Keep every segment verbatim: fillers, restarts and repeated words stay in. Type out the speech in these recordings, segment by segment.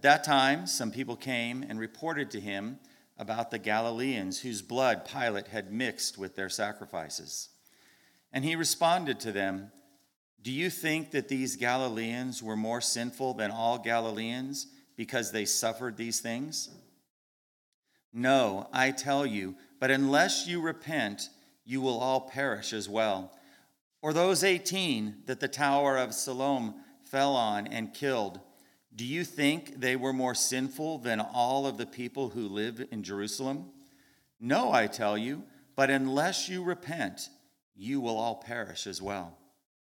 that time, some people came and reported to him about the Galileans whose blood Pilate had mixed with their sacrifices. And he responded to them, "Do you think that these Galileans were more sinful than all Galileans because they suffered these things? No, I tell you, but unless you repent, you will all perish as well. Or those eighteen that the Tower of Siloam fell on and killed, do you think they were more sinful than all of the people who live in Jerusalem? No, I tell you, but unless you repent, you will all perish as well."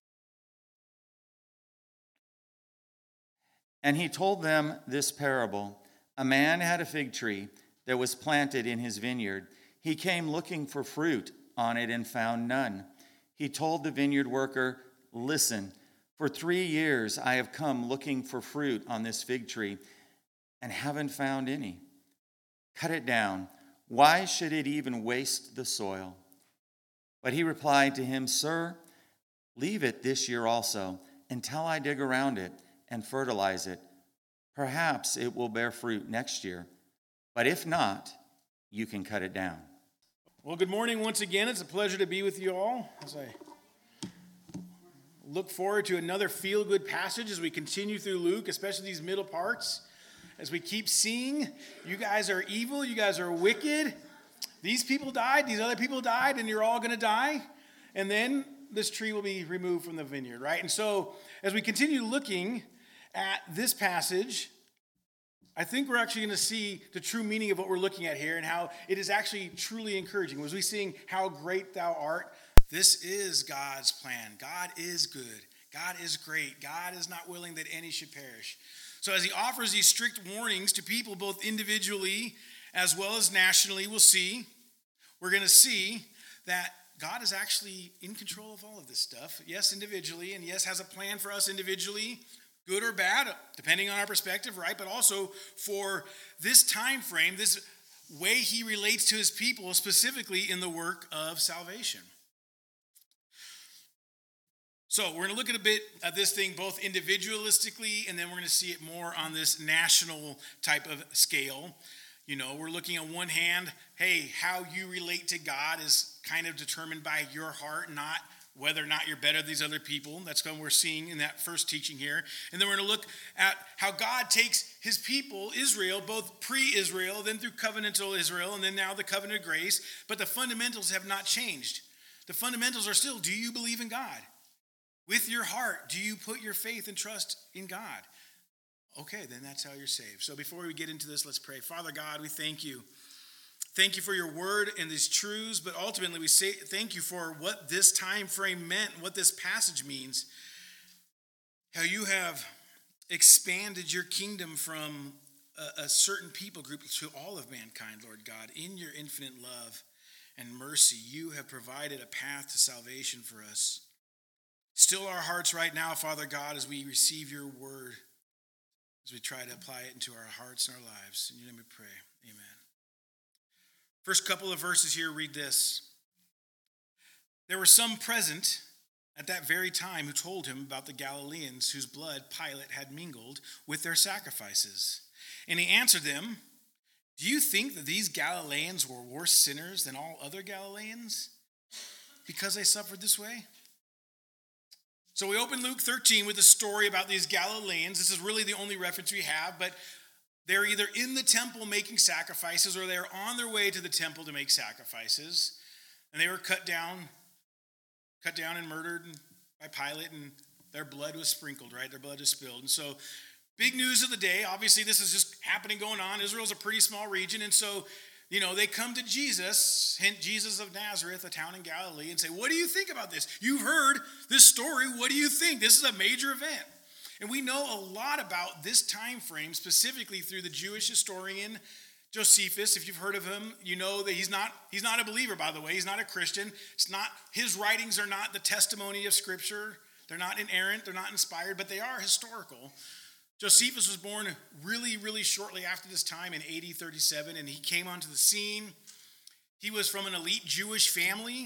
And he told them this parable. A man had a fig tree that was planted in his vineyard. He came looking for fruit on it and found none. He told the vineyard worker, "Listen, for three years I have come looking for fruit on this fig tree and haven't found any. Cut it down. Why should it even waste the soil?" But he replied to him, "Sir, leave it this year also until I dig around it and fertilize it. Perhaps it will bear fruit next year. But if not, you can cut it down." Well, good morning once again. It's a pleasure to be with you all as I look forward to another feel-good passage as we continue through Luke, especially these middle parts. As we keep seeing, you guys are evil, you guys are wicked. These people died, these other people died, and you're all going to die. And then this tree will be removed from the vineyard, right? And so as we continue looking at this passage, I think we're actually going to see the true meaning of what we're looking at here and how it is actually truly encouraging. As we sing, "How Great Thou Art," this is God's plan. God is good. God is great. God is not willing that any should perish. So as he offers these strict warnings to people, both individually as well as nationally, we'll see, we're going to see that God is actually in control of all of this stuff. Yes, individually, and yes, has a plan for us individually, good or bad, depending on our perspective, right? But also for this time frame, this way he relates to his people, specifically in the work of salvation. So we're going to look at a bit at this thing both individualistically, and then we're going to see it more on this national type of scale. You know, we're looking on one hand, hey, how you relate to God is kind of determined by your heart, not whether or not you're better than these other people. That's what we're seeing in that first teaching here. And then we're going to look at how God takes his people, Israel, both pre-Israel, then through covenantal Israel, and then now the covenant of grace. But the fundamentals have not changed. The fundamentals are still, do you believe in God? With your heart, do you put your faith and trust in God? Okay, then that's how you're saved. So before we get into this, let's pray. Father God, we thank you. Thank you for your word and these truths, but ultimately we say thank you for what this time frame meant, what this passage means. How you have expanded your kingdom from a, a certain people group to all of mankind, Lord God. In your infinite love and mercy, you have provided a path to salvation for us. Still our hearts right now, Father God, as we receive your word, as we try to apply it into our hearts and our lives. In your name we pray. Amen. First couple of verses here read this. There were some present at that very time who told him about the Galileans whose blood Pilate had mingled with their sacrifices. And he answered them, "Do you think that these Galileans were worse sinners than all other Galileans because they suffered this way?" So we open Luke thirteen with a story about these Galileans. This is really the only reference we have, but they're either in the temple making sacrifices or they're on their way to the temple to make sacrifices. And they were cut down, cut down and murdered by Pilate, and their blood was sprinkled, right? Their blood was spilled. And so big news of the day. Obviously, this is just happening, going on. Israel's a pretty small region, and so you know, they come to Jesus, hint Jesus of Nazareth, a town in Galilee, and say, "What do you think about this? You've heard this story. What do you think? This is a major event." And we know a lot about this time frame, specifically through the Jewish historian Josephus. If you've heard of him, you know that he's not, he's not a believer, by the way. He's not a Christian. It's not, his writings are not the testimony of Scripture. They're not inerrant. They're not inspired, but they are historical. Josephus was born really, really shortly after this time in A D thirty-seven, and he came onto the scene. He was from an elite Jewish family,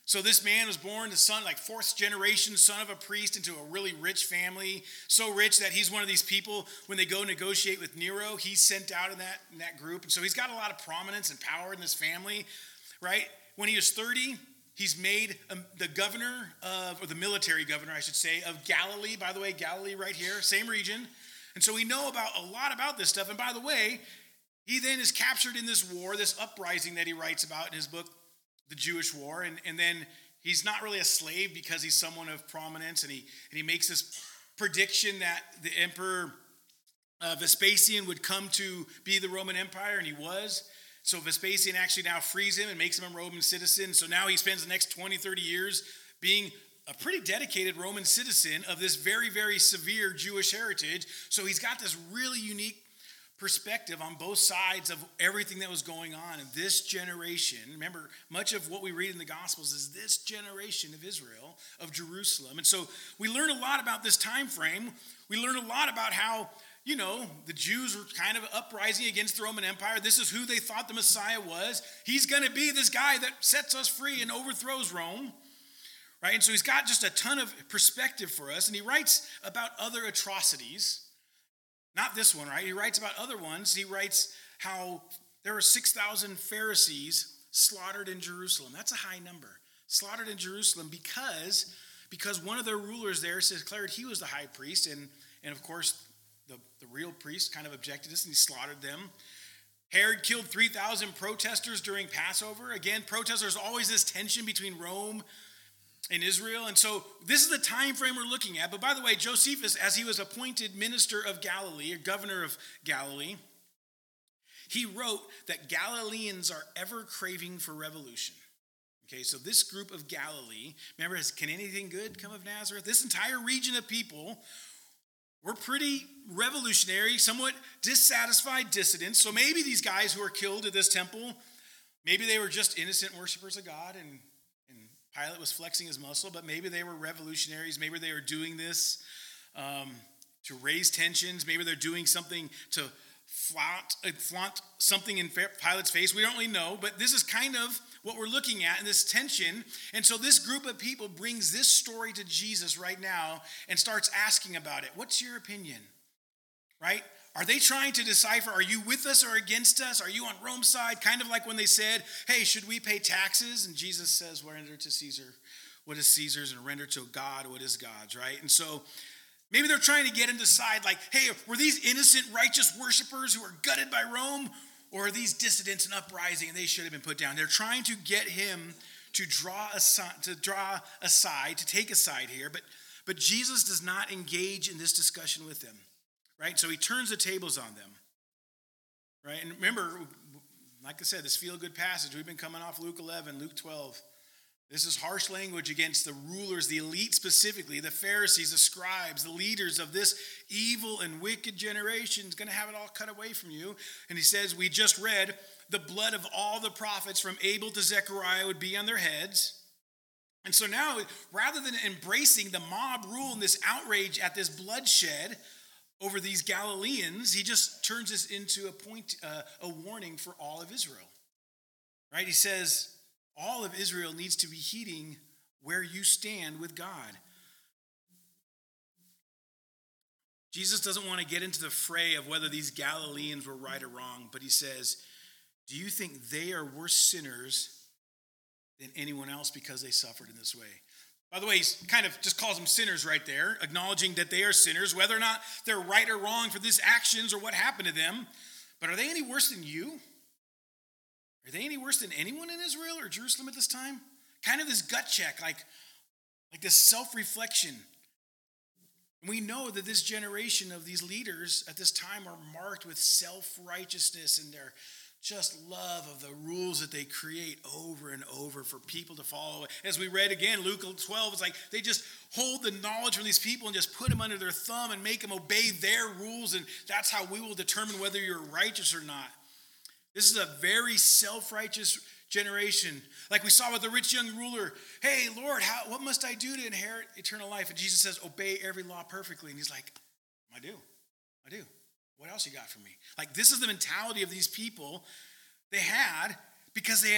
So this man was born the son, like fourth generation son of a priest into a really rich family. So rich that he's one of these people, when they go negotiate with Nero, he's sent out in that, in that group. And so he's got a lot of prominence and power in this family, right? When he was thirty, he's made um, the governor of, or the military governor, I should say, of Galilee. By the way, Galilee right here, same region. And so we know about a lot about this stuff. And by the way, he then is captured in this war, this uprising that he writes about in his book, The Jewish War. And, and then he's not really a slave because he's someone of prominence. And he, and he makes this prediction that the emperor uh, Vespasian would come to be the Roman Empire, and he was. So Vespasian actually now frees him and makes him a Roman citizen. So now he spends the next twenty, thirty years being a pretty dedicated Roman citizen of this very, very severe Jewish heritage. So he's got this really unique perspective on both sides of everything that was going on in this generation. Remember, much of what we read in the Gospels is this generation of Israel, of Jerusalem. And so we learn a lot about this time frame. We learn a lot about how, you know, the Jews were kind of uprising against the Roman Empire. This is who they thought the Messiah was. He's going to be this guy that sets us free and overthrows Rome. Right? And so he's got just a ton of perspective for us. And he writes about other atrocities. Not this one, right? He writes about other ones. He writes how there were six thousand Pharisees slaughtered in Jerusalem. That's a high number. Slaughtered in Jerusalem because, because one of their rulers there declared he was the high priest. And, and of course, the, the real priest kind of objected to this and he slaughtered them. Herod killed three thousand protesters during Passover. Again, protesters, always this tension between Rome in Israel. And so this is the time frame we're looking at. But by the way, Josephus, as he was appointed minister of Galilee, or governor of Galilee, he wrote that Galileans are ever craving for revolution. Okay, so this group of Galilee, remember, can anything good come of Nazareth? This entire region of people were pretty revolutionary, somewhat dissatisfied dissidents. So maybe these guys who were killed at this temple, maybe they were just innocent worshipers of God, and Pilate was flexing his muscle, but maybe they were revolutionaries. Maybe they were doing this um, to raise tensions. Maybe they're doing something to flaunt, uh, flaunt something in Pilate's face. We don't really know, but this is kind of what we're looking at in this tension. And so this group of people brings this story to Jesus right now and starts asking about it. What's your opinion? Right? Are they trying to decipher, are you with us or against us? Are you on Rome's side? Kind of like when they said, hey, should we pay taxes? And Jesus says, render to Caesar what is Caesar's and render to God what is God's, right? And so maybe they're trying to get him to decide, like, hey, were these innocent, righteous worshipers who were gutted by Rome? Or are these dissidents and uprising and they should have been put down? They're trying to get him to draw aside, to draw aside, to take a side here. But, but Jesus does not engage in this discussion with them. Right? So he turns the tables on them. Right? And remember, like I said, this feel-good passage, we've been coming off Luke eleven, Luke twelve. This is harsh language against the rulers, the elite specifically, the Pharisees, the scribes, the leaders of this evil and wicked generation is going to have it all cut away from you. And he says, we just read, the blood of all the prophets from Abel to Zechariah would be on their heads. And so now, rather than embracing the mob rule and this outrage at this bloodshed over these Galileans, he just turns this into a point, uh, a warning for all of Israel. Right? He says, all of Israel needs to be heeding where you stand with God. Jesus doesn't want to get into the fray of whether these Galileans were right or wrong, but he says, do you think they are worse sinners than anyone else because they suffered in this way? By the way, he kind of just calls them sinners right there, acknowledging that they are sinners, whether or not they're right or wrong for these actions or what happened to them. But are they any worse than you? Are they any worse than anyone in Israel or Jerusalem at this time? Kind of this gut check, like, like this self-reflection. And we know that this generation of these leaders at this time are marked with self-righteousness and their just love of the rules that they create over and over for people to follow. As we read again, Luke twelve, it's like they just hold the knowledge from these people and just put them under their thumb and make them obey their rules, and that's how we will determine whether you're righteous or not. This is a very self-righteous generation. Like we saw with the rich young ruler, hey, Lord, how, what must I do to inherit eternal life? And Jesus says, obey every law perfectly. And he's like, I do, I do. What else you got for me? Like, this is the mentality of these people they had because they had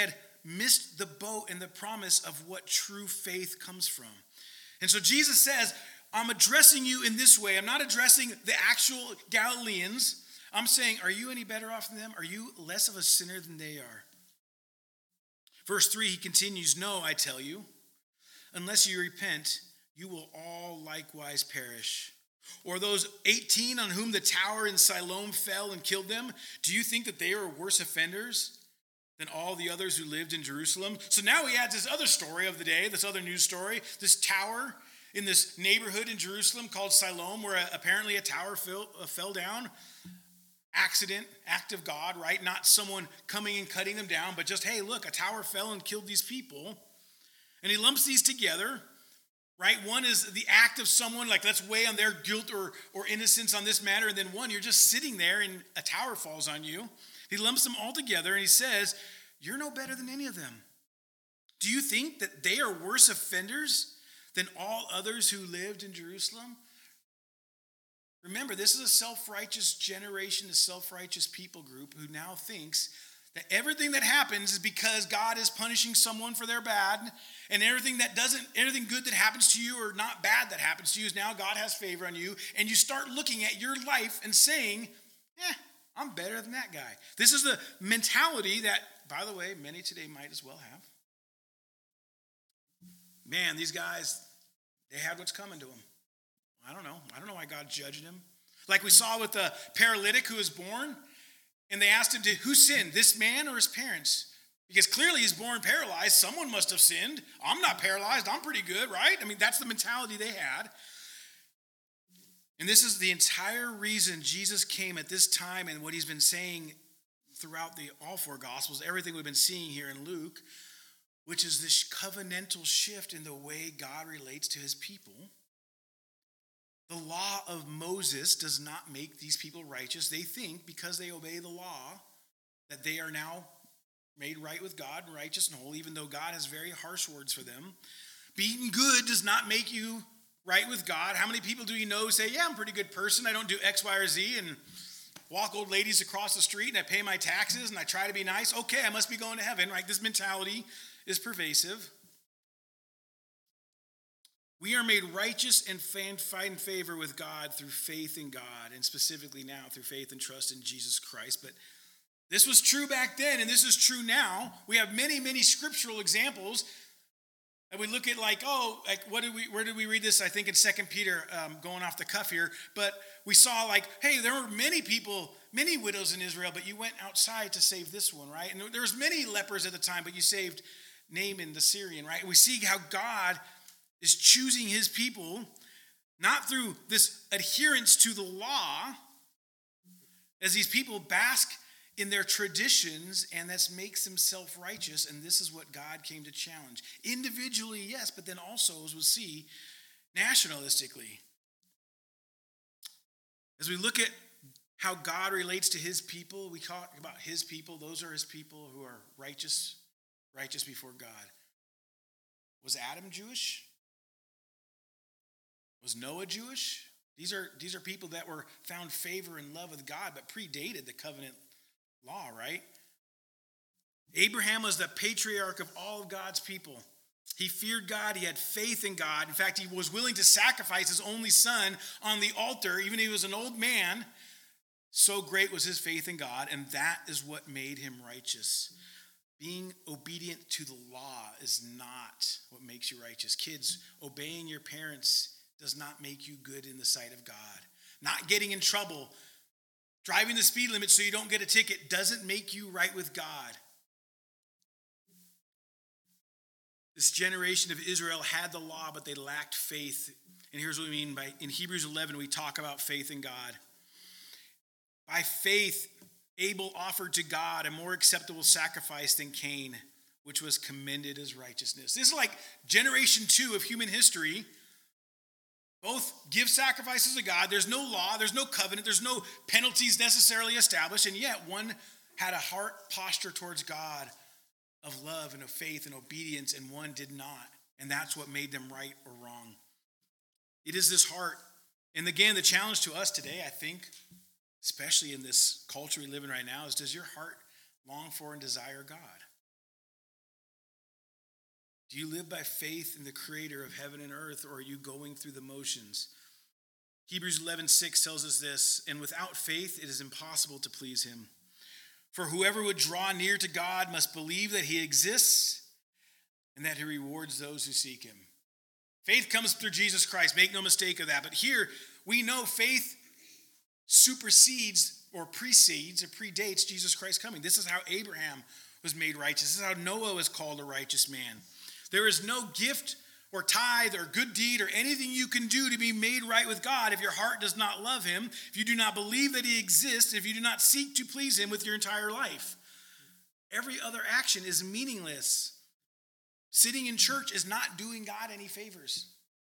missed the boat and the promise of what true faith comes from. And so Jesus says, I'm addressing you in this way. I'm not addressing the actual Galileans. I'm saying, are you any better off than them? Are you less of a sinner than they are? Verse three, he continues, no, I tell you, unless you repent, you will all likewise perish. Or those eighteen on whom the tower in Siloam fell and killed them, do you think that they are worse offenders than all the others who lived in Jerusalem? So now he adds this other story of the day, this other news story, this tower in this neighborhood in Jerusalem called Siloam, where apparently a tower fell, uh, fell down. Accident, act of God, right? Not someone coming and cutting them down, but just, hey, look, a tower fell and killed these people. And he lumps these together, right? One is the act of someone, like let's weigh on their guilt or, or innocence on this matter. And then one, you're just sitting there and a tower falls on you. He lumps them all together and he says, you're no better than any of them. Do you think that they are worse offenders than all others who lived in Jerusalem? Remember, this is a self-righteous generation, a self-righteous people group who now thinks that everything that happens is because God is punishing someone for their bad, and everything that doesn't, everything good that happens to you or not bad that happens to you is now God has favor on you, and you start looking at your life and saying, eh, I'm better than that guy. This is the mentality that, by the way, many today might as well have. Man, these guys, they had what's coming to them. I don't know. I don't know why God judged him. Like we saw with the paralytic who was born, and they asked him, to, who sinned, this man or his parents? Because clearly he's born paralyzed. Someone must have sinned. I'm not paralyzed. I'm pretty good, right? I mean, that's the mentality they had. And this is the entire reason Jesus came at this time, and what he's been saying throughout the all four Gospels, everything we've been seeing here in Luke, which is this covenantal shift in the way God relates to his people. The law of Moses does not make these people righteous. They think because they obey the law that they are now made right with God, righteous and holy, even though God has very harsh words for them. Being good does not make you right with God. How many people do you know who say, yeah, I'm a pretty good person. I don't do X, Y, or Z and walk old ladies across the street and I pay my taxes and I try to be nice. Okay, I must be going to heaven, right? This mentality is pervasive. We are made righteous and find favor with God through faith in God, and specifically now through faith and trust in Jesus Christ. But this was true back then, and this is true now. We have many, many scriptural examples. And we look at like, oh, like what did we? Where did we read this? I think in Second Peter, um, going off the cuff here. But we saw like, hey, there were many people, many widows in Israel, but you went outside to save this one, right? And there was many lepers at the time, but you saved Naaman the Syrian, right? And we see how God is choosing his people, not through this adherence to the law, as these people bask in their traditions, and that makes them self-righteous, and this is what God came to challenge. Individually, yes, but then also, as we'll see, nationalistically. As we look at how God relates to his people, we talk about his people. Those are his people who are righteous, righteous before God. Was Adam Jewish? Was Noah Jewish? These are, these are people that were found favor and love with God, but predated the covenant law, right? Abraham was the patriarch of all of God's people. He feared God. He had faith in God. In fact, he was willing to sacrifice his only son on the altar, even if he was an old man. So great was his faith in God, and that is what made him righteous. Being obedient to the law is not what makes you righteous. Kids, obeying your parents does not make you good in the sight of God. Not getting in trouble, driving the speed limit so you don't get a ticket doesn't make you right with God. This generation of Israel had the law, but they lacked faith. And here's what we mean by, in Hebrews eleven, we talk about faith in God. By faith, Abel offered to God a more acceptable sacrifice than Cain, which was commended as righteousness. This is like generation two of human history. Both give sacrifices to God. There's no law. There's no covenant. There's no penalties necessarily established. And yet one had a heart posture towards God of love and of faith and obedience, and one did not. And that's what made them right or wrong. It is this heart. And again, the challenge to us today, I think, especially in this culture we live in right now, is does your heart long for and desire God? Do you live by faith in the creator of heaven and earth, or are you going through the motions? Hebrews eleven six tells us this, and without faith it is impossible to please him. For whoever would draw near to God must believe that he exists and that he rewards those who seek him. Faith comes through Jesus Christ. Make no mistake of that. But here we know faith supersedes or precedes or predates Jesus Christ coming. This is how Abraham was made righteous. This is how Noah was called a righteous man. There is no gift or tithe or good deed or anything you can do to be made right with God if your heart does not love him, if you do not believe that he exists, if you do not seek to please him with your entire life. Every other action is meaningless. Sitting in church is not doing God any favors.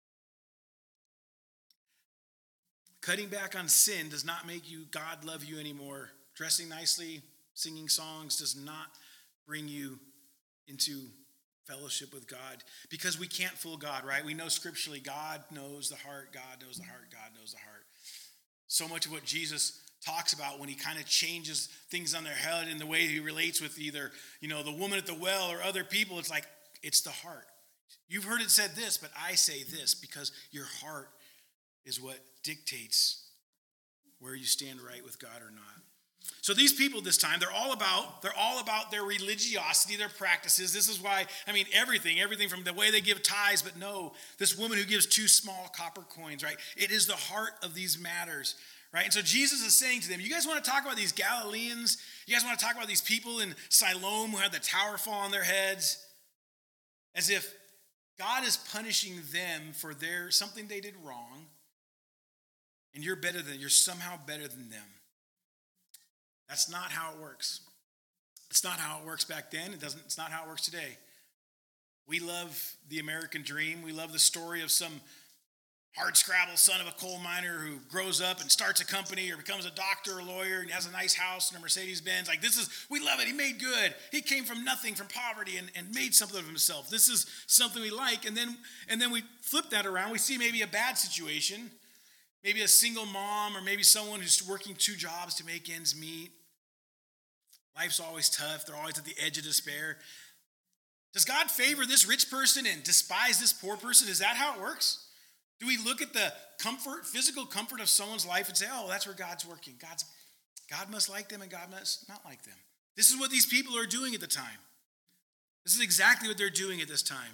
Cutting back on sin does not make you God love you anymore. Dressing nicely, singing songs does not bring you into fellowship with God, because we can't fool God, right? We know scripturally God knows the heart, God knows the heart, God knows the heart. So much of what Jesus talks about when he kind of changes things on their head in the way he relates with either, you know, the woman at the well or other people, it's like, it's the heart. You've heard it said this, but I say this, because your heart is what dictates where you stand right with God or not. So these people this time, they're all about, they're all about their religiosity, their practices. This is why, I mean, everything, everything from the way they give tithes, but no, this woman who gives two small copper coins, right? It is the heart of these matters, right? And so Jesus is saying to them, you guys want to talk about these Galileans? You guys want to talk about these people in Siloam who had the tower fall on their heads? As if God is punishing them for their something they did wrong, and you're better than, you're somehow better than them. That's not how it works. It's not how it works back then. It doesn't, it's not how it works today. We love the American dream. We love the story of some hardscrabble son of a coal miner who grows up and starts a company or becomes a doctor or a lawyer and has a nice house and a Mercedes-Benz. Like, this is, we love it. He made good. He came from nothing, from poverty, and, and made something of himself. This is something we like. And then, and then we flip that around. We see maybe a bad situation, maybe a single mom or maybe someone who's working two jobs to make ends meet. Life's always tough. They're always at the edge of despair. Does God favor this rich person and despise this poor person? Is that how it works? Do we look at the comfort, physical comfort of someone's life and say, oh, that's where God's working. God's, God must like them and God must not like them. This is what these people are doing at the time. This is exactly what they're doing at this time.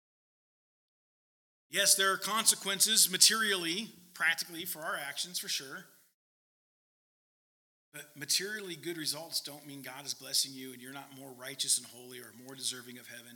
Yes, there are consequences materially, practically, for our actions, for sure. But materially good results don't mean God is blessing you and you're not more righteous and holy or more deserving of heaven.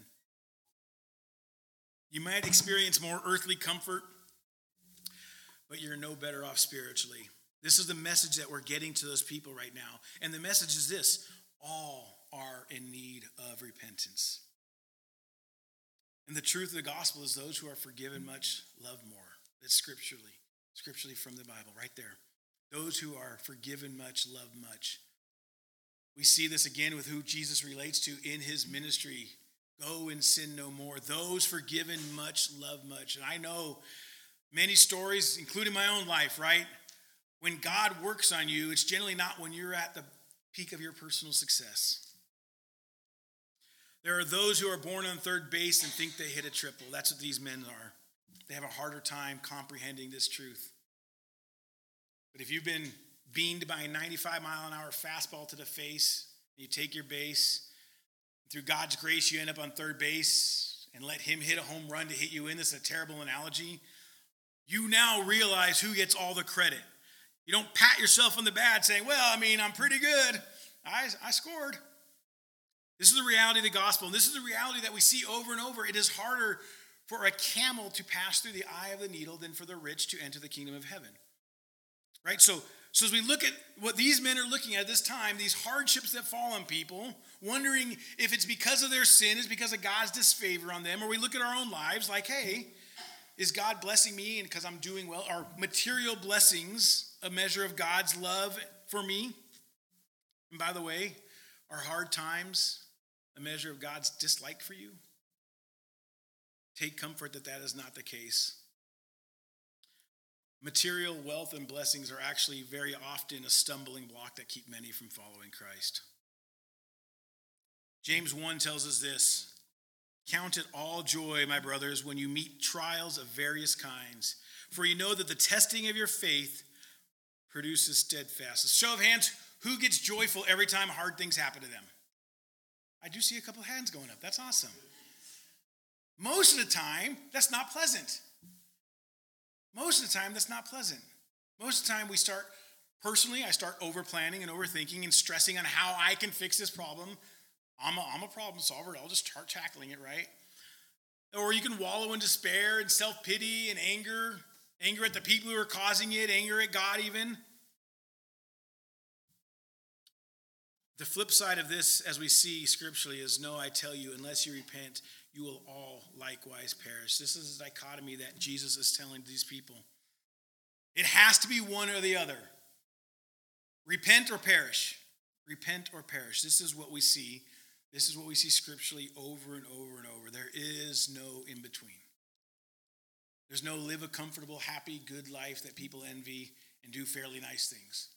You might experience more earthly comfort, but you're no better off spiritually. This is the message that we're getting to those people right now. And the message is this: all are in need of repentance. And the truth of the gospel is those who are forgiven much love more. That's scripturally, scripturally from the Bible, right there. Those who are forgiven much love much. We see this again with who Jesus relates to in his ministry. Go and sin no more. Those forgiven much love much. And I know many stories, including my own life, right? When God works on you, it's generally not when you're at the peak of your personal success. There are those who are born on third base and think they hit a triple. That's what these men are. They have a harder time comprehending this truth. But if you've been beamed by a ninety-five mile an hour fastball to the face, you take your base, through God's grace, you end up on third base and let him hit a home run to hit you in. This is a terrible analogy. You now realize who gets all the credit. You don't pat yourself on the back saying, well, I mean, I'm pretty good. I, I scored. This is the reality of the gospel. And this is the reality that we see over and over. It is harder for a camel to pass through the eye of the needle than for the rich to enter the kingdom of heaven. Right? So, so as we look at what these men are looking at this time, these hardships that fall on people, wondering if it's because of their sin, is because of God's disfavor on them, or we look at our own lives like, hey, is God blessing me and because I'm doing well? Are material blessings a measure of God's love for me? And by the way, are hard times a measure of God's dislike for you? Take comfort that that is not the case. Material wealth and blessings are actually very often a stumbling block that keep many from following Christ. James one tells us this: Count it all joy, my brothers, when you meet trials of various kinds, for you know that the testing of your faith produces steadfastness. A show of hands, who gets joyful every time hard things happen to them? I do see a couple of hands going up. That's awesome. Most of the time, that's not pleasant. Most of the time, that's not pleasant. Most of the time, we start, personally, I start over-planning and overthinking and stressing on how I can fix this problem. I'm a, I'm a problem solver. I'll just start tackling it, right? Or you can wallow in despair and self-pity and anger, anger at the people who are causing it, anger at God even. The flip side of this, as we see scripturally, is no, I tell you, unless you repent, you will all likewise perish. This is a dichotomy that Jesus is telling these people. It has to be one or the other. Repent or perish. Repent or perish. This is what we see. This is what we see scripturally over and over and over. There is no in between. There's no live a comfortable, happy, good life that people envy and do fairly nice things.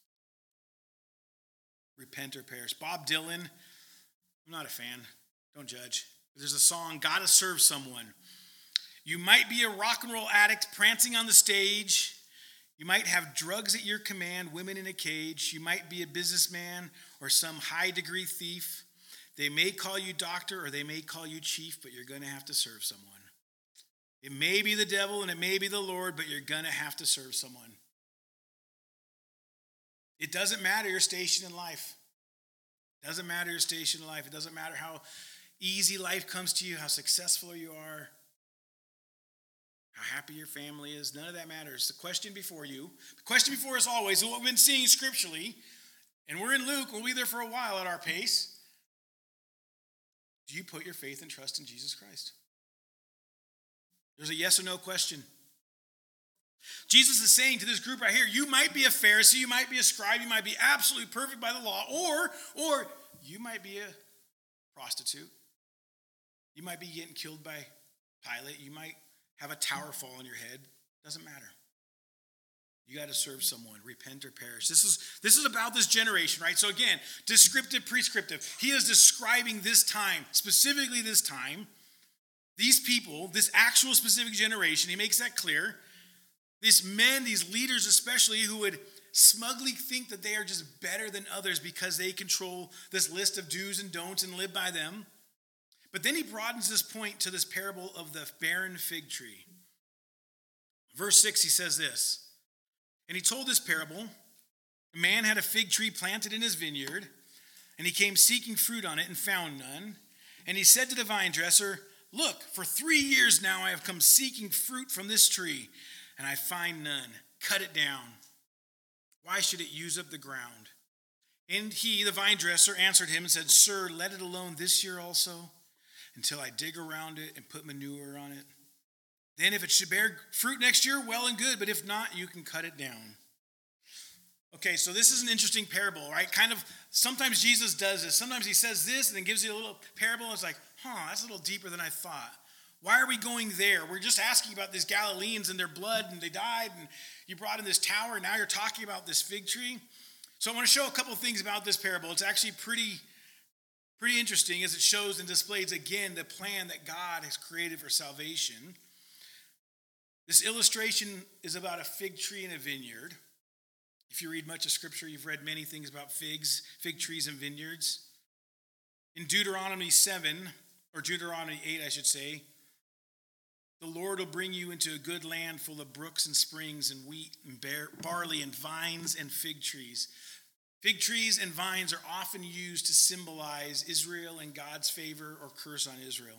Repent or perish. Bob Dylan, I'm not a fan. Don't judge. There's a song, Gotta Serve Someone. You might be a rock and roll addict prancing on the stage. You might have drugs at your command, women in a cage. You might be a businessman or some high-degree thief. They may call you doctor or they may call you chief, but you're going to have to serve someone. It may be the devil and it may be the Lord, but you're going to have to serve someone. It doesn't matter your station in life. It doesn't matter your station in life. It doesn't matter how easy life comes to you, how successful you are, how happy your family is. None of that matters. The question before you, the question before us always, what we've been seeing scripturally, and we're in Luke, we'll be there for a while at our pace. Do you put your faith and trust in Jesus Christ? There's a yes or no question. Jesus is saying to this group right here, you might be a Pharisee, you might be a scribe, you might be absolutely perfect by the law, or, or you might be a prostitute. You might be getting killed by Pilate. You might have a tower fall on your head. Doesn't matter. You got to serve someone. Repent or perish. This is, this is about this generation, right? So again, descriptive, prescriptive. He is describing this time, specifically this time, these people, this actual specific generation. He makes that clear. These men, these leaders especially, who would smugly think that they are just better than others because they control this list of do's and don'ts and live by them. But then he broadens this point to this parable of the barren fig tree. Verse six, he says this, and he told this parable, a man had a fig tree planted in his vineyard, and he came seeking fruit on it and found none. And he said to the vine dresser, look, for three years now I have come seeking fruit from this tree, and I find none. Cut it down. Why should it use up the ground? And he, the vine dresser, answered him and said, sir, let it alone this year also, until I dig around it and put manure on it. Then if it should bear fruit next year, well and good, but if not, you can cut it down. Okay, so this is an interesting parable, right? Kind of, sometimes Jesus does this. Sometimes he says this and then gives you a little parable. And it's like, huh, that's a little deeper than I thought. Why are we going there? We're just asking about these Galileans and their blood, and they died, and you brought in this tower, and now you're talking about this fig tree. So I want to show a couple of things about this parable. It's actually pretty, pretty interesting as it shows and displays again the plan that God has created for salvation. This illustration is about a fig tree in a vineyard. If you read much of Scripture, you've read many things about figs, fig trees and vineyards. In Deuteronomy seven, or Deuteronomy eight, I should say, the Lord will bring you into a good land full of brooks and springs and wheat and bar- barley and vines and fig trees. Fig trees and vines are often used to symbolize Israel and God's favor or curse on Israel.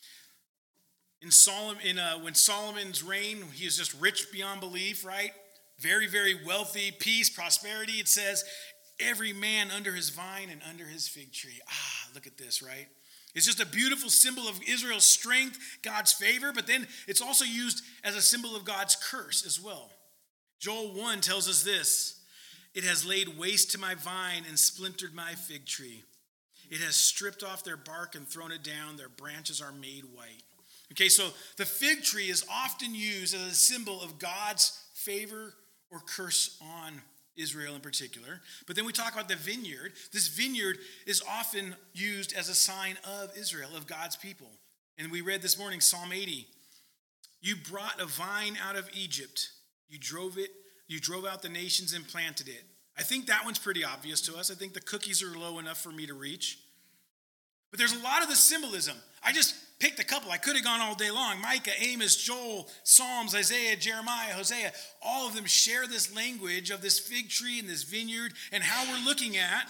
In Solomon, in uh, when Solomon's reign, he is just rich beyond belief, right? Very, very wealthy, peace, prosperity. It says, every man under his vine and under his fig tree. Ah, look at this, right? It's just a beautiful symbol of Israel's strength, God's favor, but then it's also used as a symbol of God's curse as well. Joel one tells us this, it has laid waste to my vine and splintered my fig tree. It has stripped off their bark and thrown it down. Their branches are made white. Okay, so the fig tree is often used as a symbol of God's favor or curse on Israel in particular. But then we talk about the vineyard. This vineyard is often used as a sign of Israel, of God's people. And we read this morning, Psalm eighty. You brought a vine out of Egypt. You drove it, you drove out the nations and planted it. I think that one's pretty obvious to us. I think the cookies are low enough for me to reach. But there's a lot of the symbolism. I just picked a couple. I could have gone all day long. Micah, Amos, Joel, Psalms, Isaiah, Jeremiah, Hosea. All of them share this language of this fig tree and this vineyard and how we're looking at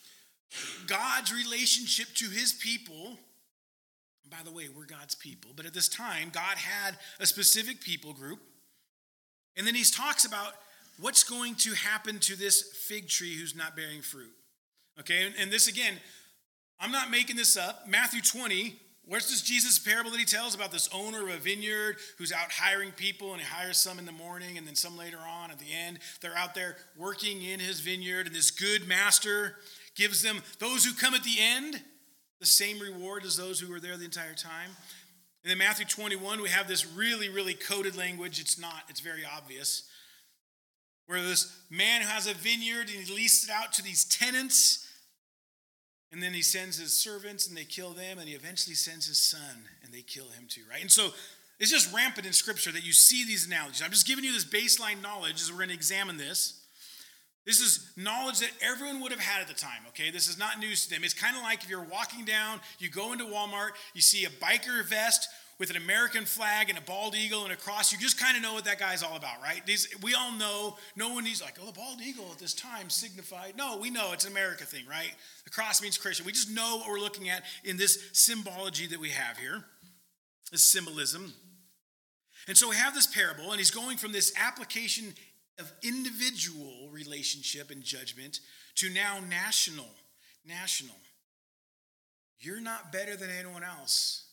God's relationship to his people. By the way, we're God's people. But at this time, God had a specific people group. And then he talks about what's going to happen to this fig tree who's not bearing fruit. Okay, and, and this again, I'm not making this up. Matthew twenty, where's this Jesus parable that he tells about this owner of a vineyard who's out hiring people, and he hires some in the morning and then some later on at the end. They're out there working in his vineyard, and this good master gives them, those who come at the end, the same reward as those who were there the entire time. And then Matthew twenty-one, we have this really, really coded language. It's not, it's very obvious. Where this man who has a vineyard and he leased it out to these tenants, and then he sends his servants and they kill them, and he eventually sends his son and they kill him too, right? And so it's just rampant in Scripture that you see these analogies. I'm just giving you this baseline knowledge as we're going to examine this. This is knowledge that everyone would have had at the time, okay? This is not news to them. It's kind of like if you're walking down, you go into Walmart, you see a biker vest with an American flag and a bald eagle and a cross. You just kind of know what that guy's all about, right? These, we all know. No one needs like, oh, the bald eagle at this time signified. No, we know it's an America thing, right? The cross means Christian. We just know what we're looking at in this symbology that we have here, this symbolism. And so we have this parable, and he's going from this application of individual relationship and judgment to now national. National. You're not better than anyone else.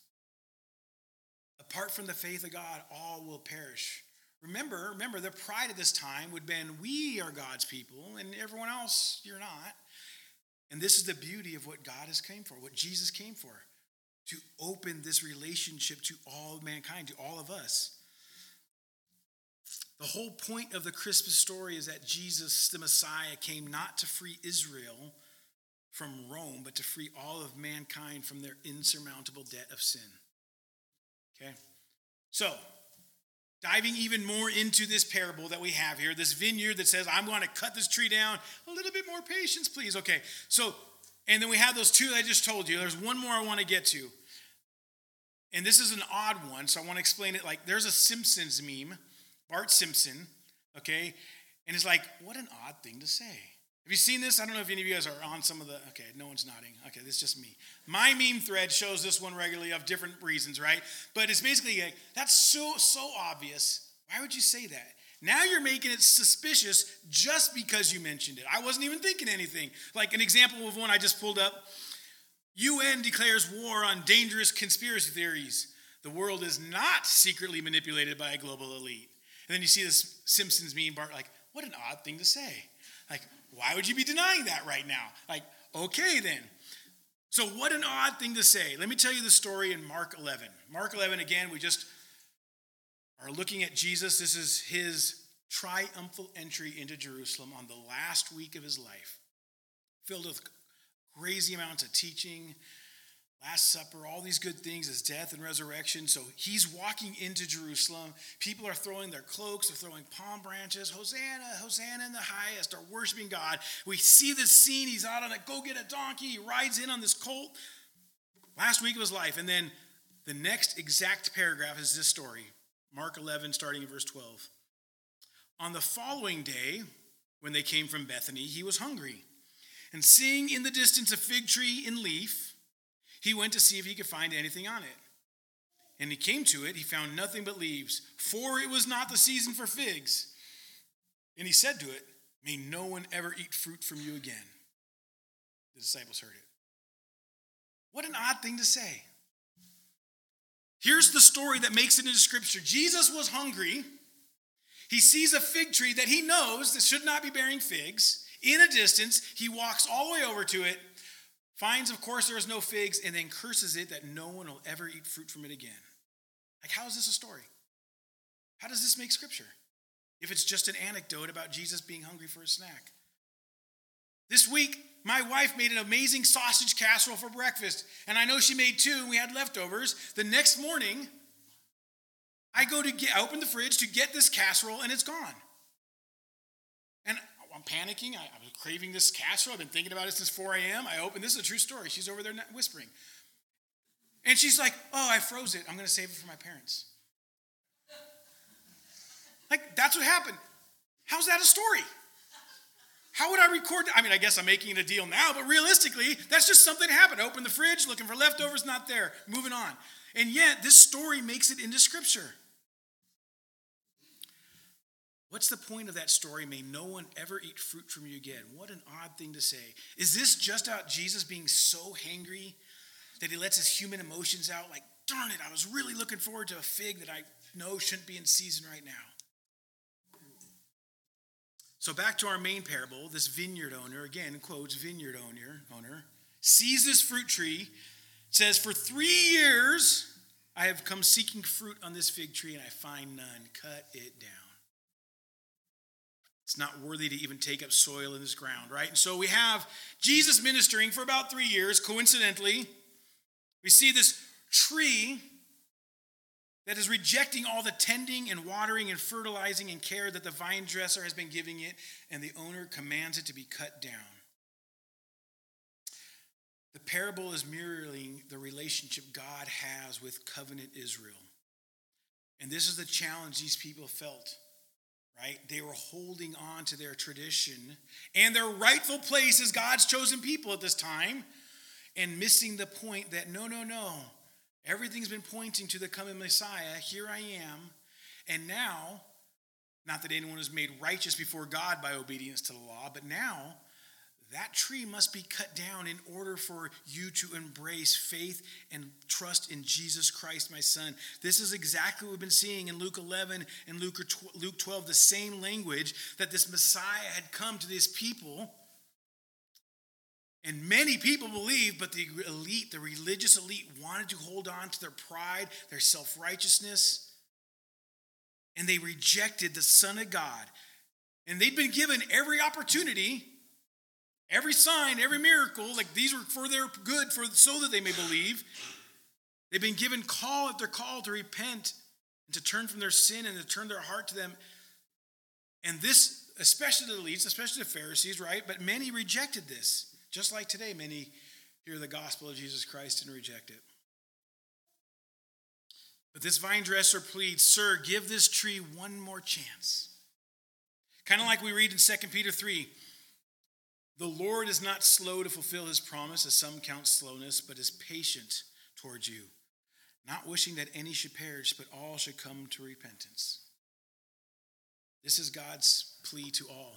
Apart from the faith of God, all will perish. Remember, remember, the pride at this time would have been, we are God's people, and everyone else, you're not. And this is the beauty of what God has came for, what Jesus came for, to open this relationship to all mankind, to all of us. The whole point of the Christmas story is that Jesus, the Messiah, came not to free Israel from Rome, but to free all of mankind from their insurmountable debt of sin. Okay? So, diving even more into this parable that we have here, this vineyard that says, I'm going to cut this tree down. A little bit more patience, please. Okay, so, and then we have those two that I just told you. There's one more I want to get to. And this is an odd one, so I want to explain it. Like, there's a Simpsons meme, Bart Simpson, okay? And it's like, what an odd thing to say. Have you seen this? I don't know if any of you guys are on some of the, okay, no one's nodding. Okay, this is just me. My meme thread shows this one regularly of different reasons, right? But it's basically like, that's so, so obvious. Why would you say that? Now you're making it suspicious just because you mentioned it. I wasn't even thinking anything. Like an example of one I just pulled up. U N declares war on dangerous conspiracy theories. The world is not secretly manipulated by a global elite. And then you see this Simpsons meme, Bart, like, what an odd thing to say. Like, why would you be denying that right now? Like, okay then. So what an odd thing to say. Let me tell you the story in Mark eleven. Mark eleven, again, we just are looking at Jesus. This is his triumphal entry into Jerusalem on the last week of his life, filled with crazy amounts of teaching, Last Supper, all these good things, his death and resurrection. So he's walking into Jerusalem. People are throwing their cloaks, they're throwing palm branches. Hosanna, Hosanna in the highest, are worshiping God. We see this scene. He's out on a go get a donkey. He rides in on this colt. Last week of his life. And then the next exact paragraph is this story. Mark eleven, starting in verse twelve. On the following day, when they came from Bethany, he was hungry. And seeing in the distance a fig tree in leaf, he went to see if he could find anything on it. And he came to it, he found nothing but leaves, for it was not the season for figs. And he said to it, may no one ever eat fruit from you again. The disciples heard it. What an odd thing to say. Here's the story that makes it into Scripture. Jesus was hungry. He sees a fig tree that he knows that should not be bearing figs. In a distance, he walks all the way over to it, finds, of course, there is no figs, and then curses it that no one will ever eat fruit from it again. Like, how is this a story? How does this make Scripture? If it's just an anecdote about Jesus being hungry for a snack. This week, my wife made an amazing sausage casserole for breakfast, and I know she made two, and we had leftovers. The next morning, I go to get, I open the fridge to get this casserole, and it's gone. And I'm panicking. I, I was craving this casserole. I've been thinking about it since four a.m. I open, this is a true story. She's over there whispering. And she's like, oh, I froze it. I'm going to save it for my parents. Like, that's what happened. How's that a story? How would I record that? I mean, I guess I'm making it a deal now, but realistically, that's just something that happened. Open the fridge, looking for leftovers, not there. Moving on. And yet, this story makes it into Scripture. What's the point of that story? May no one ever eat fruit from you again. What an odd thing to say. Is this just about Jesus being so hangry that he lets his human emotions out? Like, darn it, I was really looking forward to a fig that I know shouldn't be in season right now. So back to our main parable, this vineyard owner, again, quotes vineyard owner, owner, sees this fruit tree, says, for three years I have come seeking fruit on this fig tree and I find none. Cut it down. It's not worthy to even take up soil in this ground, right? And so we have Jesus ministering for about three years, coincidentally. We see this tree that is rejecting all the tending and watering and fertilizing and care that the vine dresser has been giving it, and the owner commands it to be cut down. The parable is mirroring the relationship God has with covenant Israel. And this is the challenge these people felt, right? They were holding on to their tradition and their rightful place as God's chosen people at this time, and missing the point that no, no, no. Everything's been pointing to the coming Messiah. Here I am. And now, not that anyone is made righteous before God by obedience to the law, but now that tree must be cut down in order for you to embrace faith and trust in Jesus Christ, my son. This is exactly what we've been seeing in Luke eleven and Luke twelve, the same language that this Messiah had come to this people. And many people believe, but the elite, the religious elite, wanted to hold on to their pride, their self-righteousness, and they rejected the Son of God. And they'd been given every opportunity, every sign, every miracle, like these were for their good, for so that they may believe. They've been given call at their call to repent and to turn from their sin and to turn their heart to them. And this, especially the elites, especially the Pharisees, right? But many rejected this. Just like today, many hear the gospel of Jesus Christ and reject it. But this vine dresser pleads, sir, give this tree one more chance. Kind of like we read in Second Peter three. The Lord is not slow to fulfill his promise, as some count slowness, but is patient towards you, not wishing that any should perish, but all should come to repentance. This is God's plea to all.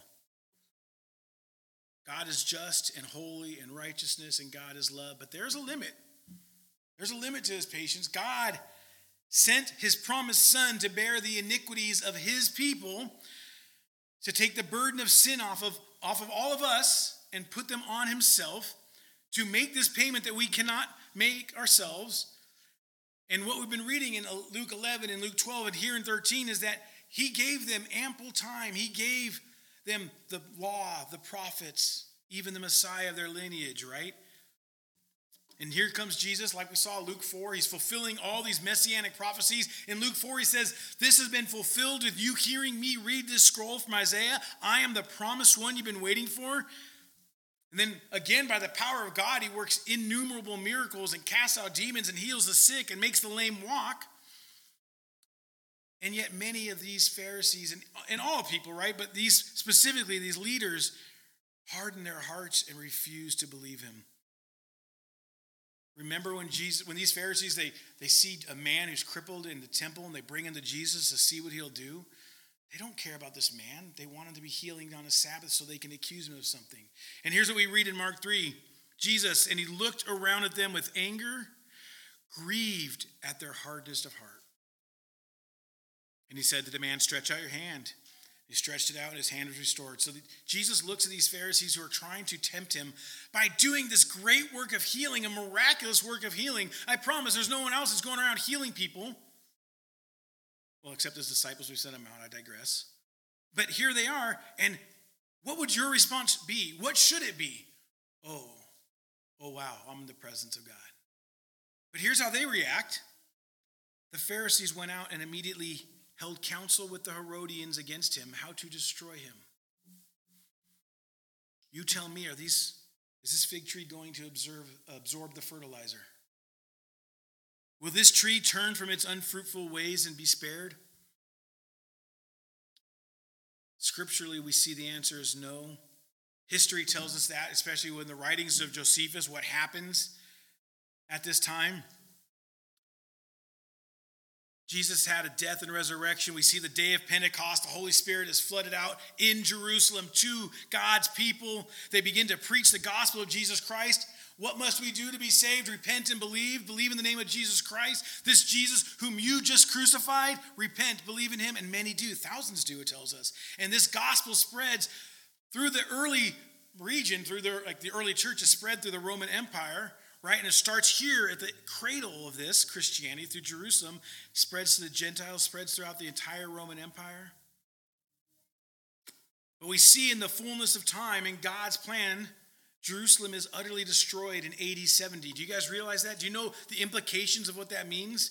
God is just and holy and righteousness, and God is love. But there's a limit. There's a limit to his patience. God sent his promised son to bear the iniquities of his people, to take the burden of sin off of, off of all of us and put them on himself, to make this payment that we cannot make ourselves. And what we've been reading in Luke eleven and Luke twelve and here in thirteen is that he gave them ample time. He gave them the law, the prophets, even the Messiah of their lineage, right? And here comes Jesus, like we saw in Luke four. He's fulfilling all these messianic prophecies. In Luke four, he says, this has been fulfilled with you hearing me read this scroll from Isaiah. I am the promised one you've been waiting for. And then again, by the power of God, he works innumerable miracles and casts out demons and heals the sick and makes the lame walk. And yet many of these Pharisees, and, and all people, right? But these specifically, these leaders, harden their hearts and refuse to believe him. Remember when Jesus, when these Pharisees, they, they see a man who's crippled in the temple and they bring him to Jesus to see what he'll do? They don't care about this man. They want him to be healing on a Sabbath so they can accuse him of something. And here's what we read in Mark three. Jesus, and he looked around at them with anger, grieved at their hardness of heart. And he said to the man, stretch out your hand. He stretched it out and his hand was restored. So Jesus looks at these Pharisees who are trying to tempt him by doing this great work of healing, a miraculous work of healing. I promise there's no one else that's going around healing people. Well, except his disciples who sent him out. I digress. But here they are. And what would your response be? What should it be? oh, oh wow, I'm in the presence of God. But here's how they react. The Pharisees went out and immediately held counsel with the Herodians against him, how to destroy him. You tell me, are these, is this fig tree going to observe, absorb the fertilizer? Will this tree turn from its unfruitful ways and be spared? Scripturally, we see the answer is no. History tells us that, especially when the writings of Josephus, what happens at this time. Jesus had a death and resurrection. We see the day of Pentecost. The Holy Spirit is flooded out in Jerusalem to God's people. They begin to preach the gospel of Jesus Christ. What must we do to be saved? Repent and believe. Believe in the name of Jesus Christ. This Jesus whom you just crucified. Repent, believe in him. And many do. Thousands do, it tells us. And this gospel spreads through the early region, through the, like the early church is spread through the Roman Empire. Right, and it starts here at the cradle of this Christianity through Jerusalem, spreads to the Gentiles, spreads throughout the entire Roman Empire. But we see in the fullness of time, in God's plan, Jerusalem is utterly destroyed in A D seventy. Do you guys realize that? Do you know the implications of what that means?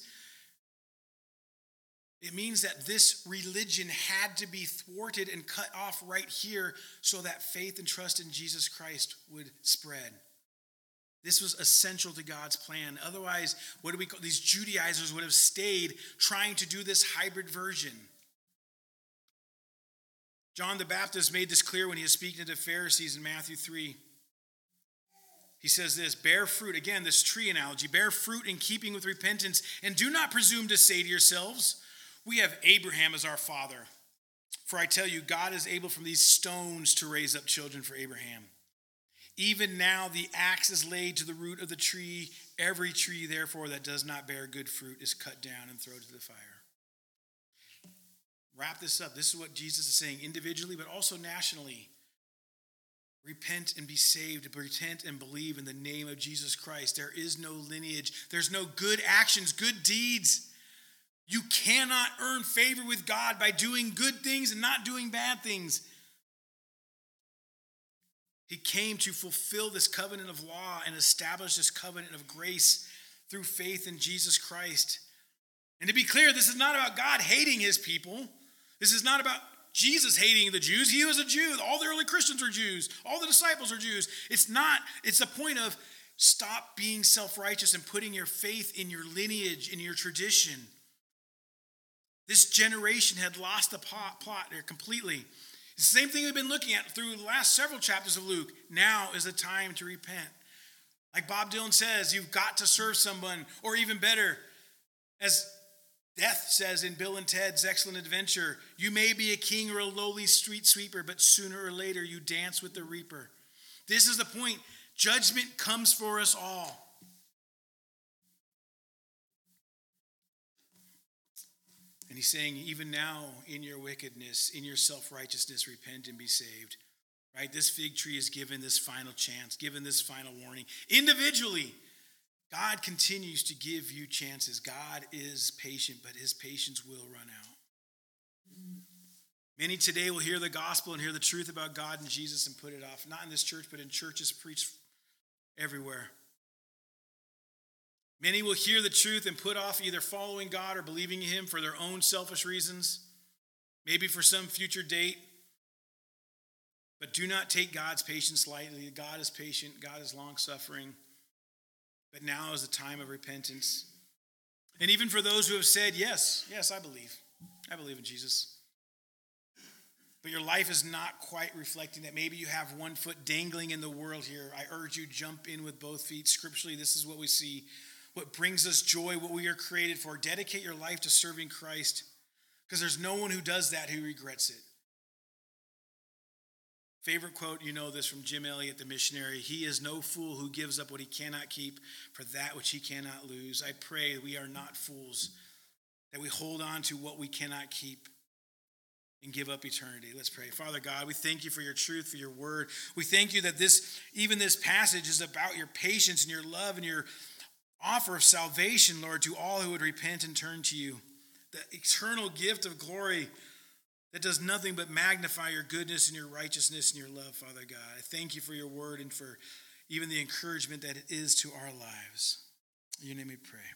It means that this religion had to be thwarted and cut off right here so that faith and trust in Jesus Christ would spread. This was essential to God's plan. Otherwise, what do we call these Judaizers would have stayed trying to do this hybrid version. John the Baptist made this clear when he was speaking to the Pharisees in Matthew three. He says this, bear fruit, again, this tree analogy, bear fruit in keeping with repentance, and do not presume to say to yourselves, we have Abraham as our father. For I tell you, God is able from these stones to raise up children for Abraham. Even now the axe is laid to the root of the tree. Every tree, therefore, that does not bear good fruit is cut down and thrown to the fire. Wrap this up. This is what Jesus is saying individually, but also nationally. Repent and be saved. Repent and believe in the name of Jesus Christ. There is no lineage. There's no good actions, good deeds. You cannot earn favor with God by doing good things and not doing bad things. He came to fulfill this covenant of law and establish this covenant of grace through faith in Jesus Christ. And to be clear, this is not about God hating his people. This is not about Jesus hating the Jews. He was a Jew. All the early Christians were Jews. All the disciples are Jews. It's not, it's the point of stop being self-righteous and putting your faith in your lineage, in your tradition. This generation had lost the plot, plot there completely. It's the same thing we've been looking at through the last several chapters of Luke. Now is the time to repent. Like Bob Dylan says, you've got to serve someone, or even better, as Death says in Bill and Ted's Excellent Adventure, you may be a king or a lowly street sweeper, but sooner or later you dance with the reaper. This is the point. Judgment comes for us all. And he's saying, even now, in your wickedness, in your self-righteousness, repent and be saved. Right? This fig tree is given this final chance, given this final warning. Individually, God continues to give you chances. God is patient, but his patience will run out. Many today will hear the gospel and hear the truth about God and Jesus and put it off. Not in this church, but in churches preached everywhere. Many will hear the truth and put off either following God or believing in him for their own selfish reasons, maybe for some future date. But do not take God's patience lightly. God is patient. God is long-suffering. But now is the time of repentance. And even for those who have said, yes, yes, I believe. I believe in Jesus. But your life is not quite reflecting that. Maybe you have one foot dangling in the world here. I urge you, jump in with both feet. Scripturally, this is what we see. What brings us joy, what we are created for. Dedicate your life to serving Christ. Because there's no one who does that who regrets it. Favorite quote, you know this from Jim Elliot, the missionary. He is no fool who gives up what he cannot keep for that which he cannot lose. I pray we are not fools, that we hold on to what we cannot keep and give up eternity. Let's pray. Father God, we thank you for your truth, for your word. We thank you that this, even this passage is about your patience and your love and your offer of salvation, Lord, to all who would repent and turn to you. The eternal gift of glory that does nothing but magnify your goodness and your righteousness and your love, Father God. I thank you for your word and for even the encouragement that it is to our lives. In your name we pray.